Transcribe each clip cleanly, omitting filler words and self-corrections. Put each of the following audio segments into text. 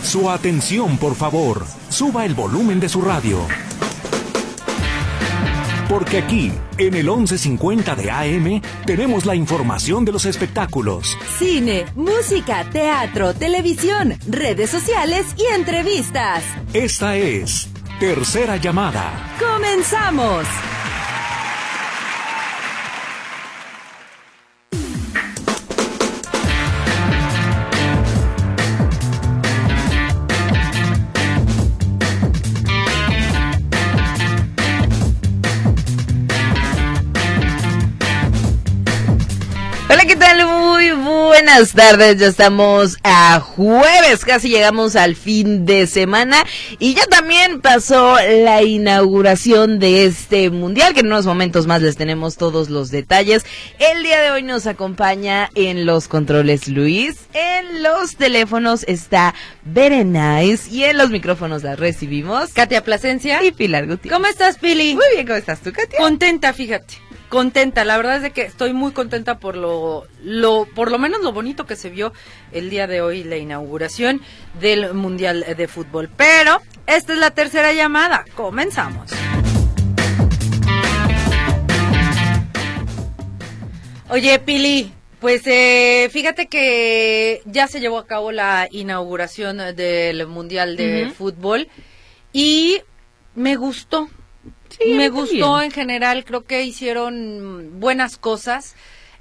Su atención, por favor. Suba el volumen de su radio. Porque aquí, en el 1150 de AM, tenemos la información de los espectáculos. Cine, música, teatro, televisión, redes sociales y entrevistas. Esta es Tercera Llamada. ¡Comenzamos! Hola, ¿qué tal? Muy buenas tardes, ya estamos a jueves, casi llegamos al fin de semana y ya también pasó la inauguración de este mundial, que en unos momentos más les tenemos todos los detalles. El día de hoy nos acompaña en los controles Luis, en los teléfonos está Berenice y en los micrófonos la recibimos Katia Plasencia y Pilar Gutiérrez. ¿Cómo estás, Pili? Muy bien, ¿cómo estás tú, Katia? Contenta, fíjate. Contenta, la verdad es de que estoy muy contenta por por lo menos lo bonito que se vio el día de hoy, la inauguración del Mundial de Fútbol. Pero esta es la tercera llamada, comenzamos. Oye, Pili, pues fíjate que ya se llevó a cabo la inauguración del Mundial de Fútbol y me gustó. Sí, me gustó en general, creo que hicieron buenas cosas.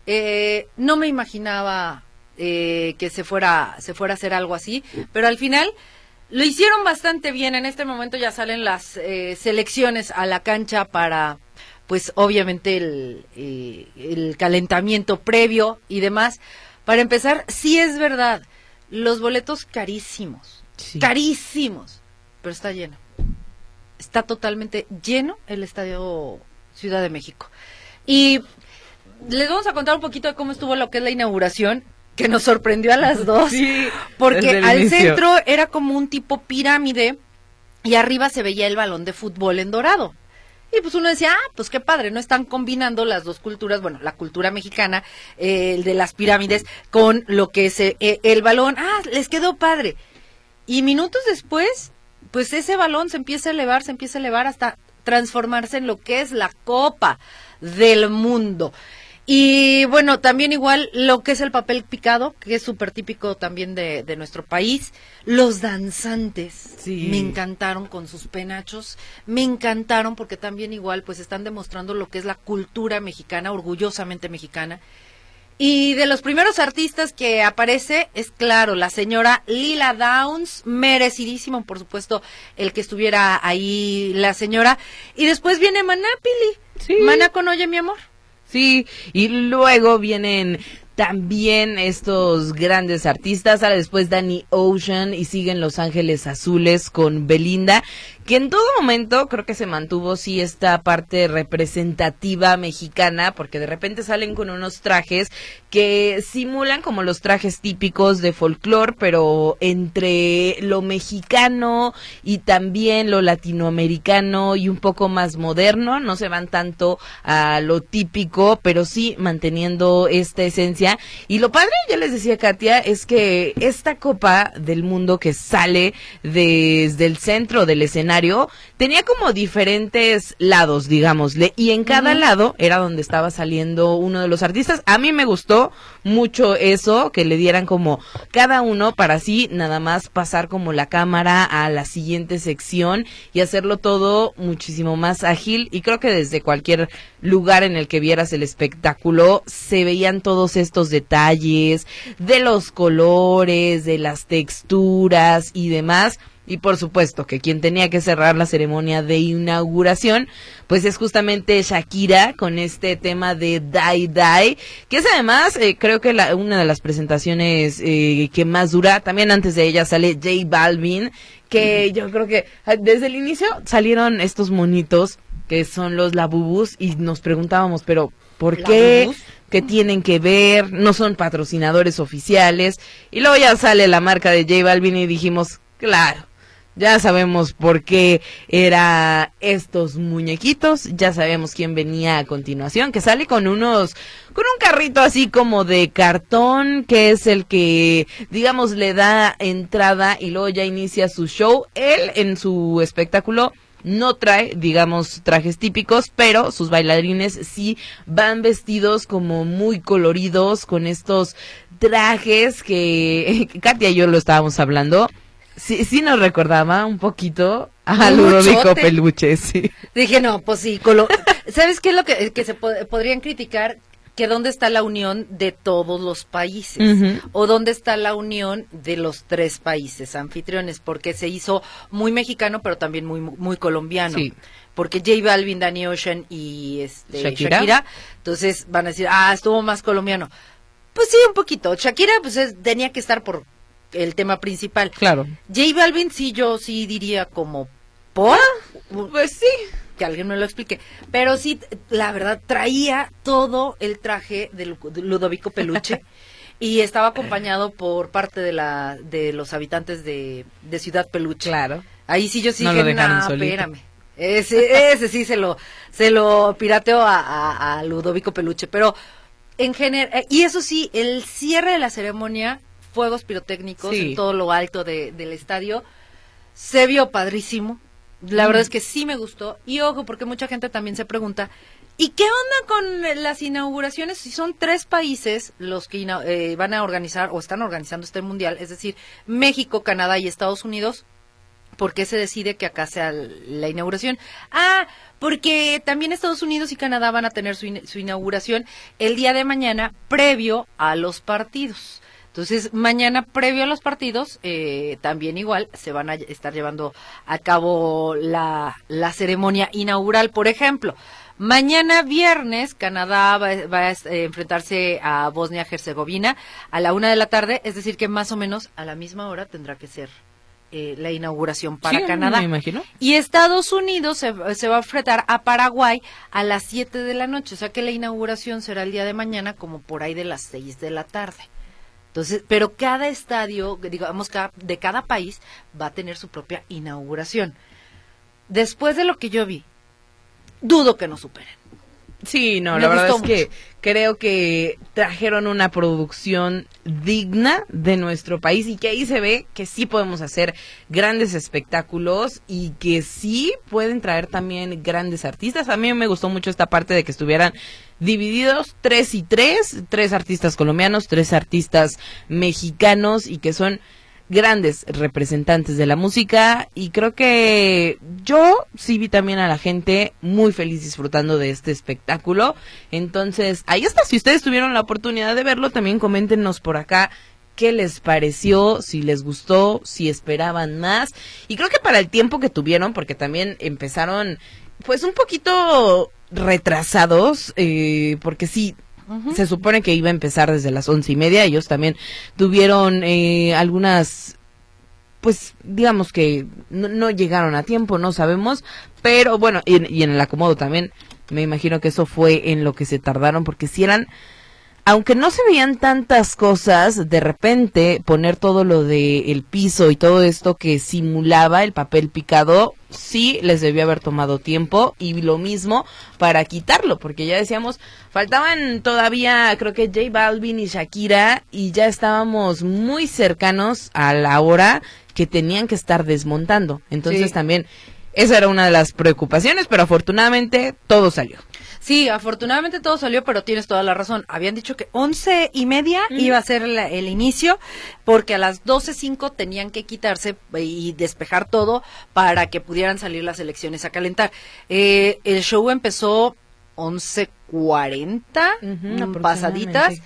No me imaginaba que se fuera a hacer algo así, pero al final lo hicieron bastante bien. En este momento ya salen las selecciones a la cancha para, pues obviamente el calentamiento previo y demás. Para empezar, sí es verdad, los boletos carísimos, carísimos, pero está lleno. Está totalmente lleno el Estadio Ciudad de México. Y les vamos a contar un poquito de cómo estuvo lo que es la inauguración, que nos sorprendió a las dos, sí, porque al centro era como un tipo pirámide y arriba se veía el balón de fútbol en dorado. Y pues uno decía, pues qué padre, no están combinando las dos culturas, bueno, la cultura mexicana, el de las pirámides, con lo que es el balón. Les quedó padre. Y minutos después, pues ese balón se empieza a elevar hasta transformarse en lo que es la Copa del Mundo. Y bueno, también igual lo que es el papel picado, que es súper típico también de nuestro país. Los danzantes, me encantaron con sus penachos, me encantaron porque también igual pues están demostrando lo que es la cultura mexicana, orgullosamente mexicana. Y de los primeros artistas que aparece es, claro, la señora Lila Downs, merecidísimo, por supuesto, el que estuviera ahí la señora. Y después viene Maná, Pili. Sí. Maná con Oye, mi amor. Sí, y luego vienen también estos grandes artistas, ahora después Danny Ocean y siguen Los Ángeles Azules con Belinda, que en todo momento creo que se mantuvo sí esta parte representativa mexicana, porque de repente salen con unos trajes que simulan como los trajes típicos de folclore, pero entre lo mexicano y también lo latinoamericano y un poco más moderno, no se van tanto a lo típico, pero sí manteniendo esta esencia. Y lo padre, ya les decía Katia, es que esta Copa del Mundo que sale desde el centro del escenario tenía como diferentes lados, digámosle, y en cada lado era donde estaba saliendo uno de los artistas. A mí me gustó mucho eso, que le dieran como cada uno para así nada más pasar como la cámara a la siguiente sección y hacerlo todo muchísimo más ágil, y creo que desde cualquier lugar en el que vieras el espectáculo se veían todos estos detalles de los colores, de las texturas y demás. Y por supuesto que quien tenía que cerrar la ceremonia de inauguración, pues es justamente Shakira con este tema de Die Die, que es además, creo que una de las presentaciones que más dura. También antes de ella sale J Balvin, que yo creo que desde el inicio salieron estos monitos que son los Labubus y nos preguntábamos, pero ¿por qué? ¿Qué tienen que ver? No son patrocinadores oficiales. Y luego ya sale la marca de J Balvin y dijimos, claro, Ya sabemos por qué era estos muñequitos, ya sabemos quién venía a continuación, que sale con un carrito así como de cartón, que es el que, digamos, le da entrada y luego ya inicia su show. Él en su espectáculo no trae, digamos, trajes típicos, pero sus bailarines sí van vestidos como muy coloridos con estos trajes que Katia y yo lo estábamos hablando. Sí nos recordaba un poquito a Ludovico Peluche, sí. Dije, no, pues sí, ¿sabes qué es lo que se podrían criticar? Que dónde está la unión de todos los países, o dónde está la unión de los 3 países anfitriones, porque se hizo muy mexicano, pero también muy muy colombiano. Sí. Porque J Balvin, Danny Ocean y Shakira, entonces van a decir, estuvo más colombiano. Pues sí, un poquito. Shakira, pues tenía que estar por el tema principal. Claro. J Balvin yo sí diría como ¿por? Pues sí. Que alguien me lo explique. Pero sí, la verdad, traía todo el traje de Ludovico Peluche y estaba acompañado por parte de los habitantes de Ciudad Peluche. Claro. Ahí sí yo sí no dije, lo dejaron solito. Espérame. Ese sí se lo pirateó a Ludovico Peluche. Pero en general, y eso sí, el cierre de la ceremonia, fuegos pirotécnicos en todo lo alto del estadio, se vio padrísimo. La verdad es que sí me gustó. Y ojo, porque mucha gente también se pregunta, ¿y qué onda con las inauguraciones? Si son 3 países los que van a organizar o están organizando este mundial, es decir, México, Canadá y Estados Unidos, ¿por qué se decide que acá sea la inauguración? Porque también Estados Unidos y Canadá van a tener su inauguración el día de mañana, previo a los partidos. Entonces, mañana, previo a los partidos, también igual se van a estar llevando a cabo la ceremonia inaugural. Por ejemplo, mañana viernes, Canadá va a enfrentarse a Bosnia-Herzegovina a la 1:00 p.m, es decir, que más o menos a la misma hora tendrá que ser la inauguración para Canadá. Me imagino. Y Estados Unidos se va a enfrentar a Paraguay a las 7 de la noche, o sea que la inauguración será el día de mañana como por ahí de las 6 de la tarde. Entonces, pero cada estadio, digamos, de cada país va a tener su propia inauguración. Después de lo que yo vi, dudo que nos superen. Sí, no, la verdad es que creo que trajeron una producción digna de nuestro país y que ahí se ve que sí podemos hacer grandes espectáculos y que sí pueden traer también grandes artistas. A mí me gustó mucho esta parte de que estuvieran divididos 3 y 3 artistas colombianos, 3 artistas mexicanos y que son grandes representantes de la música, y creo que yo sí vi también a la gente muy feliz disfrutando de este espectáculo. Entonces, ahí está, si ustedes tuvieron la oportunidad de verlo, también coméntenos por acá qué les pareció, si les gustó, si esperaban más, y creo que para el tiempo que tuvieron, porque también empezaron pues un poquito retrasados, porque sí, se supone que iba a empezar desde las 11:30. Ellos también tuvieron algunas, pues digamos que no llegaron a tiempo, no sabemos, pero bueno, y en el acomodo también, me imagino que eso fue en lo que se tardaron, porque si eran, aunque no se veían tantas cosas, de repente poner todo lo de el piso y todo esto que simulaba el papel picado, sí les debió haber tomado tiempo, y lo mismo para quitarlo, porque ya decíamos, faltaban todavía, creo que J Balvin y Shakira, y ya estábamos muy cercanos a la hora que tenían que estar desmontando. Entonces también esa era una de las preocupaciones, pero afortunadamente todo salió. Sí, afortunadamente todo salió, pero tienes toda la razón. Habían dicho que 11:30 iba a ser el inicio, porque a las 12:05 tenían que quitarse y despejar todo para que pudieran salir las elecciones a calentar. El show empezó 11:40, pasaditas,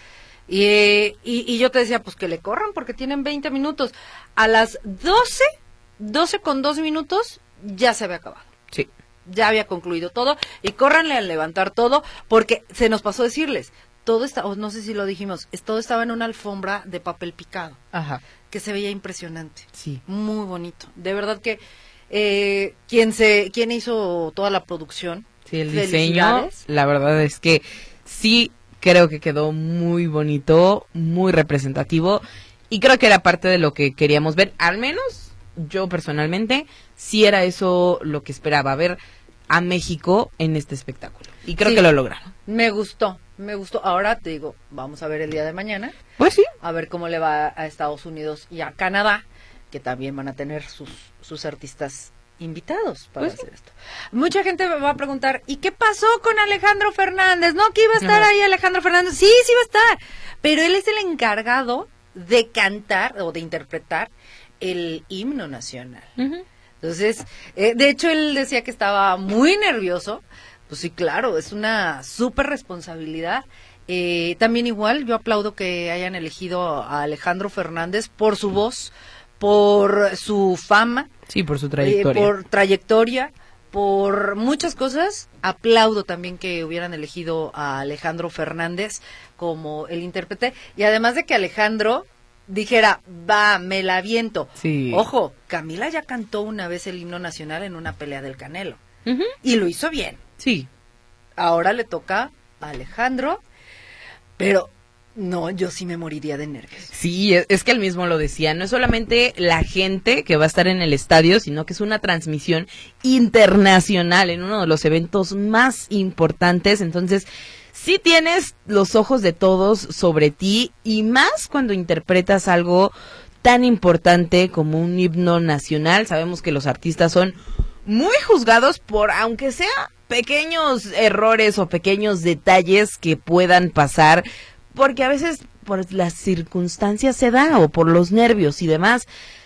y yo te decía, pues que le corran, porque tienen 20 minutos. A las 12:02 ya se había acabado. Sí. Ya había concluido todo, y córranle a levantar todo, porque se nos pasó decirles, todo estaba, no sé si lo dijimos, todo estaba en una alfombra de papel picado, que se veía impresionante, muy bonito, de verdad que quien hizo toda la producción, el diseño, la verdad es que sí creo que quedó muy bonito, muy representativo, y creo que era parte de lo que queríamos ver, al menos yo personalmente sí era eso lo que esperaba, ver a México en este espectáculo. Y creo que lo lograron. Me gustó. Ahora te digo, vamos a ver el día de mañana. Pues sí. A ver cómo le va a Estados Unidos y a Canadá, que también van a tener sus artistas invitados para hacer esto. Mucha gente me va a preguntar, ¿y qué pasó con Alejandro Fernández? ¿No que iba a estar ahí Alejandro Fernández? Sí iba a estar, pero él es el encargado de cantar o de interpretar el himno nacional. Entonces, de hecho él decía que estaba muy nervioso. Pues sí, claro, es una súper responsabilidad. También igual, yo aplaudo que hayan elegido a Alejandro Fernández por su voz, por su fama. Sí, por su trayectoria. Por trayectoria, por muchas cosas. Aplaudo también que hubieran elegido a Alejandro Fernández como el intérprete. Y además de que Alejandro dijera, va, me la aviento. Sí. Ojo, Camila ya cantó una vez el himno nacional en una pelea del Canelo. Y lo hizo bien. Sí. Ahora le toca a Alejandro, pero no, yo sí me moriría de nervios. Sí, es que él mismo lo decía, no es solamente la gente que va a estar en el estadio, sino que es una transmisión internacional en uno de los eventos más importantes, entonces sí tienes los ojos de todos sobre ti, y más cuando interpretas algo tan importante como un himno nacional. Sabemos que los artistas son muy juzgados por, aunque sea pequeños errores o pequeños detalles que puedan pasar, porque a veces por las circunstancias se da, o por los nervios y demás,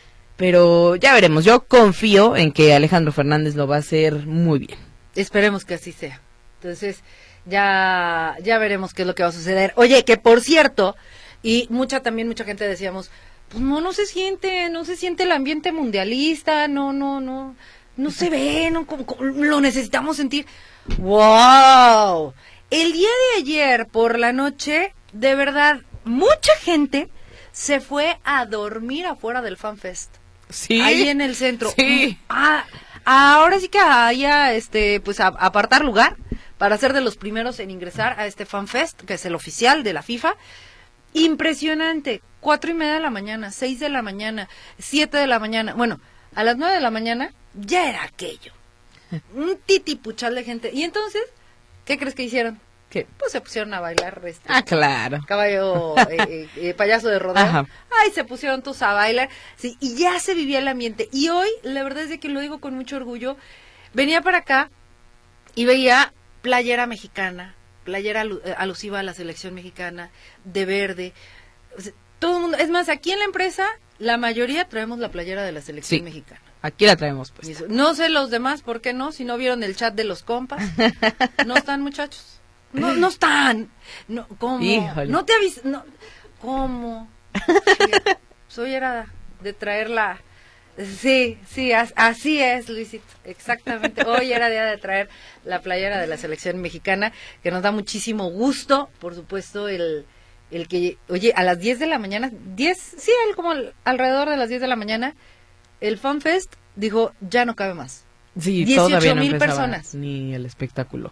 pero ya veremos. Yo confío en que Alejandro Fernández lo va a hacer muy bien. Esperemos que así sea. Entonces, ya veremos qué es lo que va a suceder. Oye, que por cierto, y mucha gente decíamos, pues no se siente el ambiente mundialista, no se ve, lo necesitamos sentir. ¡Wow! El día de ayer por la noche, de verdad, mucha gente se fue a dormir afuera del FanFest. Sí. Ahí en el centro. Sí. Ahora sí que haya, pues apartar lugar para ser de los primeros en ingresar a este FanFest, que es el oficial de la FIFA. Impresionante. 4:30 de la mañana, 6 de la mañana, 7 de la mañana. Bueno, a las 9 de la mañana ya era aquello. Un titipuchal de gente. Y entonces, ¿qué crees que hicieron? ¿Qué? Pues se pusieron a bailar. Claro. Caballo, payaso de rodeo. Ajá. Ay, se pusieron todos a bailar. Sí, y ya se vivía el ambiente. Y hoy, la verdad es de que lo digo con mucho orgullo, venía para acá y veía playera mexicana, playera alusiva a la selección mexicana, de verde. O sea, todo el mundo, es más, aquí en la empresa, la mayoría traemos la playera de la selección mexicana. Aquí la traemos pues. No sé los demás, ¿por qué no? Si no vieron el chat de los compas. No están, muchachos. No están. No, ¿cómo? Híjole. No te aviso. No, ¿cómo? Soy era de traerla. Sí, así es, Luisito. Exactamente. Hoy era día de traer la playera de la selección mexicana, que nos da muchísimo gusto, por supuesto, el que, oye, a las 10 de la mañana, como alrededor de las 10 de la mañana, el FanFest dijo, ya no cabe más. Sí, 18,000 personas. Ni el espectáculo.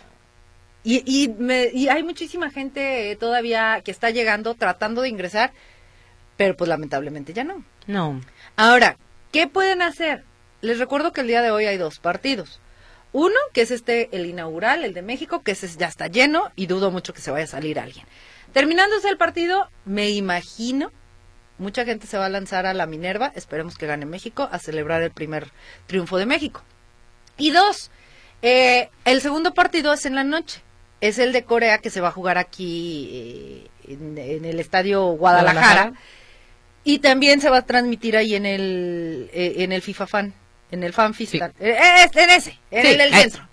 Y hay muchísima gente todavía que está llegando, tratando de ingresar, pero pues lamentablemente ya no. No. Ahora, ¿qué pueden hacer? Les recuerdo que el día de hoy hay 2 partidos. Uno, que es el inaugural, el de México, que ese ya está lleno y dudo mucho que se vaya a salir alguien. Terminándose el partido, me imagino, mucha gente se va a lanzar a la Minerva, esperemos que gane México, a celebrar el primer triunfo de México. Y 2, el segundo partido es en la noche, es el de Corea, que se va a jugar aquí en el estadio Guadalajara, y también se va a transmitir ahí en el FIFA Fan, en el Fan Fiscal, en el centro.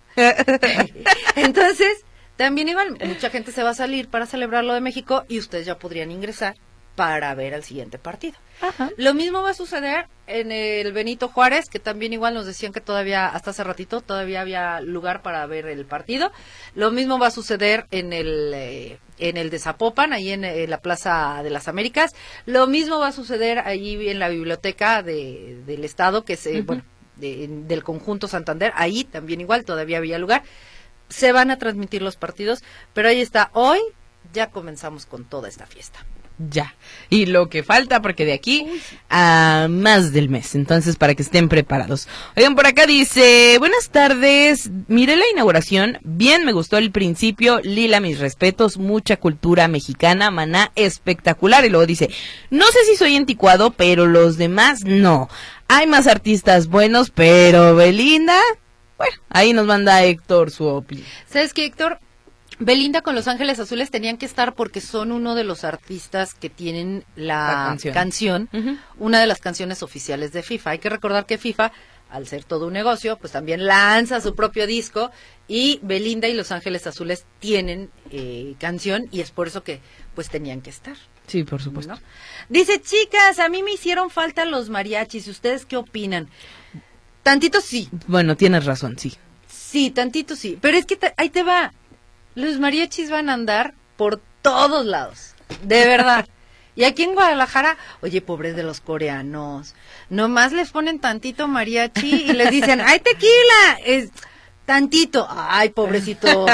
Entonces, también igual, mucha gente se va a salir para celebrar lo de México y ustedes ya podrían ingresar para ver el siguiente partido. Ajá. Lo mismo va a suceder en el Benito Juárez, que también igual nos decían que todavía, hasta hace ratito, todavía había lugar para ver el partido. Lo mismo va a suceder en el de Zapopan, ahí en la Plaza de las Américas. Lo mismo va a suceder allí en la biblioteca del Estado, que es, del Conjunto Santander. Ahí también igual, todavía había lugar. Se van a transmitir los partidos, pero ahí está, hoy ya comenzamos con toda esta fiesta. ya. Y lo que falta, porque de aquí a más del mes. Entonces, para que estén preparados. Oigan, por acá dice, buenas tardes, miré la inauguración, bien, me gustó el principio, Lila, mis respetos, mucha cultura mexicana, Maná, espectacular. Y luego dice, no sé si soy anticuado, pero los demás no. Hay más artistas buenos, pero Belinda, bueno, ahí nos manda Héctor su opinión. ¿Sabes qué, Héctor? Belinda con Los Ángeles Azules tenían que estar porque son uno de los artistas que tienen la canción, una de las canciones oficiales de FIFA. Hay que recordar que FIFA, al ser todo un negocio, pues también lanza su propio disco y Belinda y Los Ángeles Azules tienen canción y es por eso que pues tenían que estar. Sí, por supuesto. ¿No? Dice, chicas, a mí me hicieron falta los mariachis, ¿ustedes qué opinan? Tantito sí. Bueno, tienes razón, sí. Sí, tantito sí, pero es que ahí te va. Los mariachis van a andar por todos lados, de verdad. Y aquí en Guadalajara, oye, pobres de los coreanos, nomás les ponen tantito mariachi y les dicen, ¡ay, tequila! Tantito, ¡ay, pobrecitos!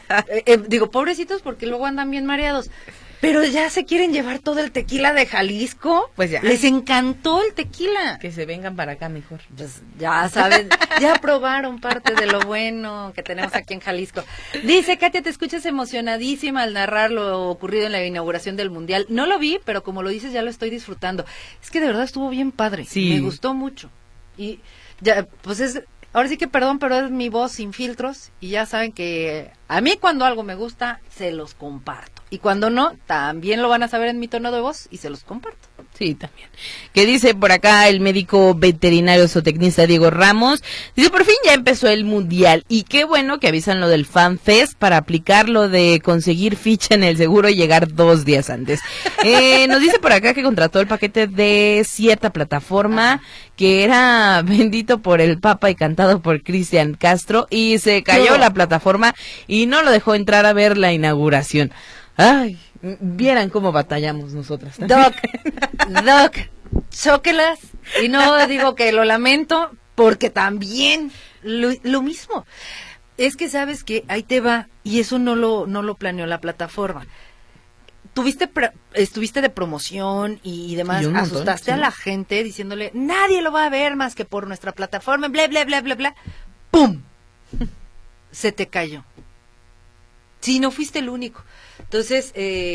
Digo, pobrecitos porque luego andan bien mareados. Pero ya se quieren llevar todo el tequila de Jalisco. Pues ya. Les encantó el tequila. Que se vengan para acá mejor. Pues ya saben, ya probaron parte de lo bueno que tenemos aquí en Jalisco. Dice, Katia, te escuchas emocionadísima al narrar lo ocurrido en la inauguración del Mundial. No lo vi, pero como lo dices ya lo estoy disfrutando. Es que de verdad estuvo bien padre. Sí. Me gustó mucho. Y ya, pues ahora sí que perdón, pero es mi voz sin filtros y ya saben que a mí cuando algo me gusta, se los comparto. Y cuando no, también lo van a saber en mi tono de voz y se los comparto. Sí, también. Que dice por acá el médico veterinario zootecnista Diego Ramos, dice, por fin ya empezó el Mundial y qué bueno que avisan lo del Fan Fest para aplicar lo de conseguir ficha en el seguro y llegar 2 días antes. Nos dice por acá que contrató el paquete de cierta plataforma que era bendito por el Papa y cantado por Cristian Castro y se cayó la plataforma y no lo dejó entrar a ver la inauguración. Ay, vieran cómo batallamos nosotras también. Doc, chóquelas. Y no digo que lo lamento, porque también lo mismo. Es que sabes que ahí te va, y eso no lo planeó la plataforma. Estuviste de promoción y demás, montón, asustaste a la gente diciéndole, nadie lo va a ver más que por nuestra plataforma, bla, bla, bla, bla, bla. ¡Pum! Se te cayó. Sí, no fuiste el único. Entonces,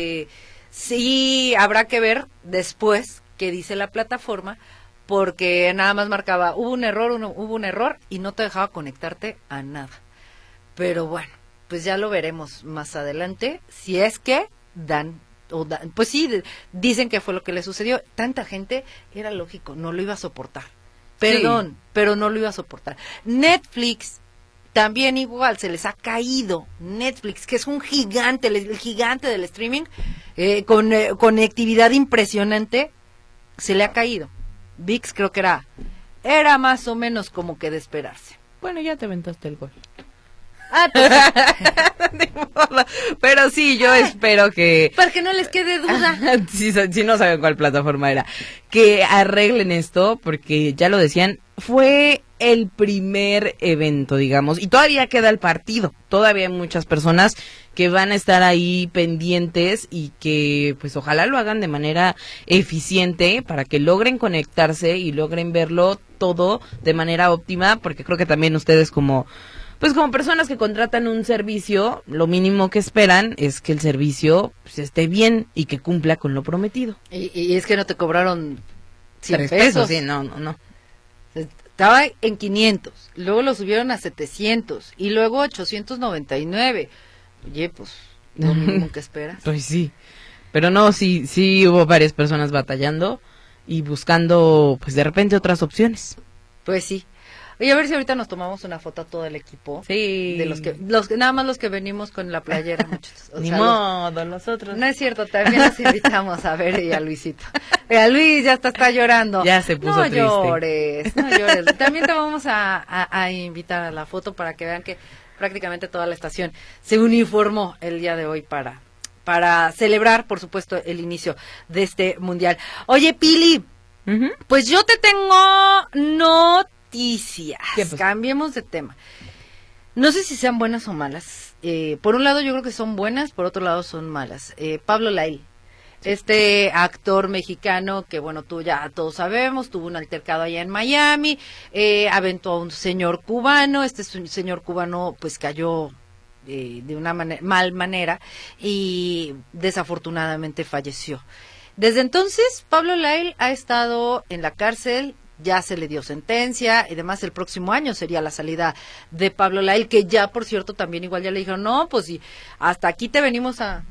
sí habrá que ver después qué dice la plataforma, porque nada más marcaba, hubo un error y no te dejaba conectarte a nada. Pero bueno, pues ya lo veremos más adelante, si es que pues sí, dicen que fue lo que le sucedió. Tanta gente, era lógico, no lo iba a soportar. Perdón, pero no lo iba a soportar. Netflix también igual, se les ha caído Netflix, que es un gigante, el gigante del streaming, con conectividad impresionante, se le ha caído. ViX creo que era más o menos como que de esperarse. Bueno, ya te aventaste el gol. De modo. Pero sí, yo espero que... Para que no les quede duda. Si no saben cuál plataforma era. Que arreglen esto, porque ya lo decían, fue el primer evento, digamos, y todavía queda el partido. Todavía hay muchas personas que van a estar ahí pendientes y que pues ojalá lo hagan de manera eficiente para que logren conectarse y logren verlo todo de manera óptima, porque creo que también ustedes como personas que contratan un servicio, lo mínimo que esperan es que el servicio pues, esté bien y que cumpla con lo prometido. Y es que no te cobraron 100 3 pesos. Sí, no. Estaba en 500, luego lo subieron a 700 y luego 899. Oye, pues, lo mínimo que esperas. Pues sí, pero no, sí hubo varias personas batallando y buscando, pues de repente otras opciones. Pues sí. Oye, a ver si ahorita nos tomamos una foto a todo el equipo. Sí. De los que nada más los que venimos con la playera, muchachos. Ni modo, los otros. No es cierto, también los invitamos a ver y a Luisito. Mira, Luis ya está llorando. Ya se puso triste. No llores. También te vamos a invitar a la foto para que vean que prácticamente toda la estación se uniformó el día de hoy para celebrar, por supuesto, el inicio de este mundial. Oye, Pili, pues yo te tengo noticias. Cambiemos de tema. No sé si sean buenas o malas. Por un lado yo creo que son buenas, por otro lado son malas. Pablo Lyle, Este actor mexicano que, bueno, tú ya todos sabemos, tuvo un altercado allá en Miami, aventó a un señor cubano, este señor cubano pues cayó de una mal manera y desafortunadamente falleció. Desde entonces, Pablo Lyle ha estado en la cárcel, ya se le dio sentencia y demás. El próximo año sería la salida de Pablo Lyle, que ya, por cierto, también igual ya le dijeron, no, pues si hasta aquí te venimos a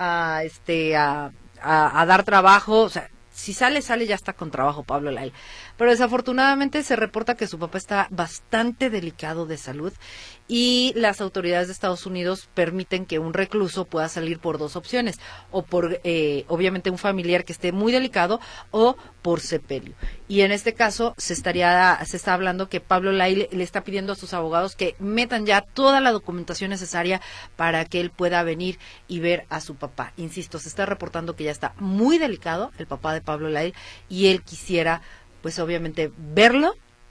dar trabajo, o sea, si sale, ya está con trabajo Pablo Lyle. Pero desafortunadamente se reporta que su papá está bastante delicado de salud y las autoridades de Estados Unidos permiten que un recluso pueda salir por dos opciones, o por, obviamente, un familiar que esté muy delicado o por sepelio. Y en este caso se está hablando que Pablo Lyle le está pidiendo a sus abogados que metan ya toda la documentación necesaria para que él pueda venir y ver a su papá. Insisto, se está reportando que ya está muy delicado el papá de Pablo Lyle y él quisiera, pues obviamente, verlo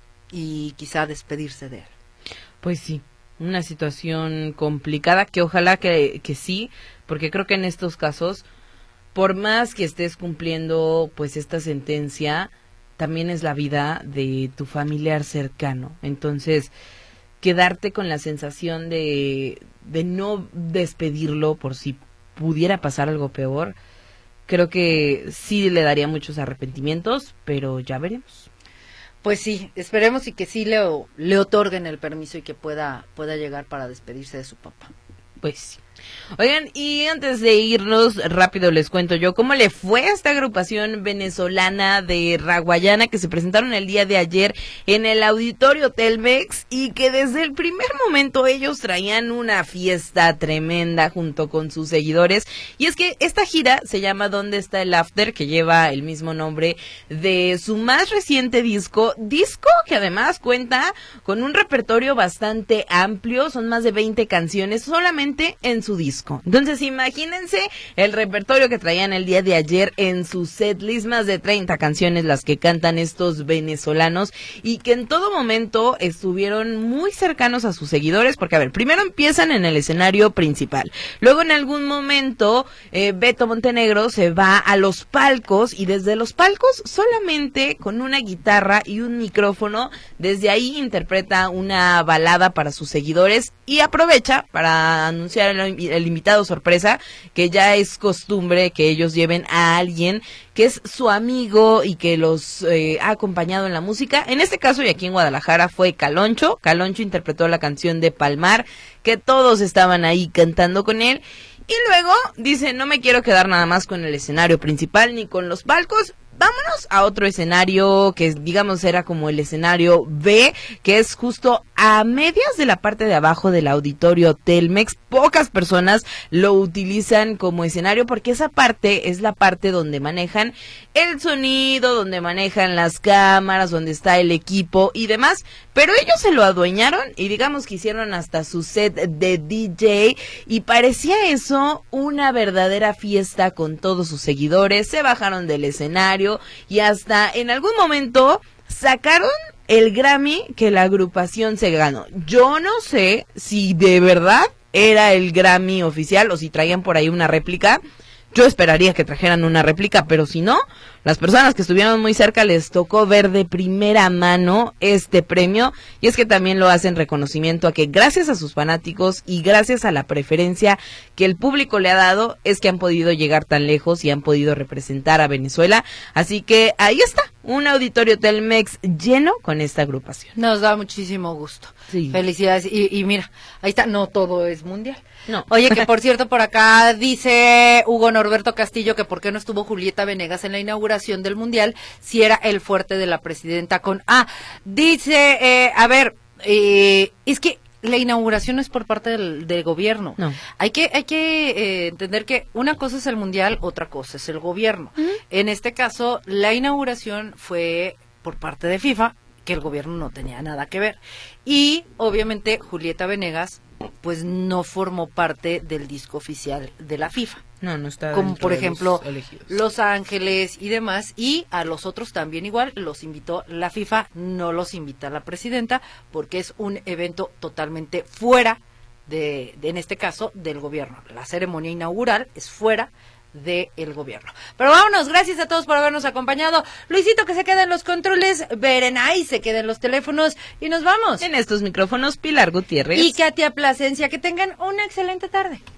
y quizá despedirse de él. Pues sí, una situación complicada que ojalá que sí, porque creo que en estos casos, por más que estés cumpliendo pues esta sentencia, también es la vida de tu familiar cercano. Entonces, quedarte con la sensación de no despedirlo por si pudiera pasar algo peor, creo que sí le daría muchos arrepentimientos, pero ya veremos. Pues sí, esperemos y que sí le otorguen el permiso y que pueda llegar para despedirse de su papá. Pues sí. Oigan, y antes de irnos, rápido les cuento yo cómo le fue a esta agrupación venezolana de Raguayana que se presentaron el día de ayer en el Auditorio Telmex y que desde el primer momento ellos traían una fiesta tremenda junto con sus seguidores. Y es que esta gira se llama ¿Dónde está el After?, que lleva el mismo nombre de su más reciente disco que además cuenta con un repertorio bastante amplio, son más de 20 canciones solamente en su disco. Entonces imagínense el repertorio que traían el día de ayer en su setlist, más de 30 canciones las que cantan estos venezolanos y que en todo momento estuvieron muy cercanos a sus seguidores, porque a ver, primero empiezan en el escenario principal, luego en algún momento Beto Montenegro se va a los palcos y desde los palcos solamente con una guitarra y un micrófono, desde ahí interpreta una balada para sus seguidores y aprovecha para anunciar el invitado sorpresa, que ya es costumbre que ellos lleven a alguien que es su amigo y que los ha acompañado en la música. En este caso y aquí en Guadalajara fue Caloncho. Caloncho interpretó la canción de Palmar, que todos estaban ahí cantando con él. Y luego dice, no me quiero quedar nada más con el escenario principal ni con los palcos, vámonos a otro escenario que digamos era como el escenario B, que es justo a medias de la parte de abajo del Auditorio Telmex. Pocas personas lo utilizan como escenario porque esa parte es la parte donde manejan el sonido, donde manejan las cámaras, donde está el equipo y demás, pero ellos se lo adueñaron y digamos que hicieron hasta su set de DJ y parecía eso una verdadera fiesta con todos sus seguidores. Se bajaron del escenario y hasta en algún momento sacaron el Grammy que la agrupación se ganó. Yo no sé si de verdad era el Grammy oficial o si traían por ahí una réplica. Yo esperaría que trajeran una réplica, pero si no, las personas que estuvieron muy cerca les tocó ver de primera mano este premio, y es que también lo hacen reconocimiento a que gracias a sus fanáticos y gracias a la preferencia que el público le ha dado es que han podido llegar tan lejos y han podido representar a Venezuela. Así que ahí está, un Auditorio Telmex lleno con esta agrupación. Nos da muchísimo gusto. Sí. Felicidades. Y mira, ahí está, no todo es mundial. No. Oye, que por cierto, por acá dice Hugo Norberto Castillo que por qué no estuvo Julieta Venegas en la inauguración del Mundial si era el fuerte de la presidenta con A. Dice, es que la inauguración no es por parte del gobierno. No. Hay que entender que una cosa es el Mundial, otra cosa es el gobierno. Uh-huh. En este caso, la inauguración fue por parte de FIFA, que el gobierno no tenía nada que ver. Y obviamente Julieta Venegas pues no formó parte del disco oficial de la FIFA. No está. Como por ejemplo Los Ángeles y demás, y a los otros también igual los invitó la FIFA, no los invita la presidenta porque es un evento totalmente fuera de en este caso del gobierno. La ceremonia inaugural es fuera del gobierno. Pero vámonos, gracias a todos por habernos acompañado. Luisito, que se queda en los controles, Berenay se queda en los teléfonos y nos vamos. En estos micrófonos, Pilar Gutiérrez y Katia Plasencia, que tengan una excelente tarde.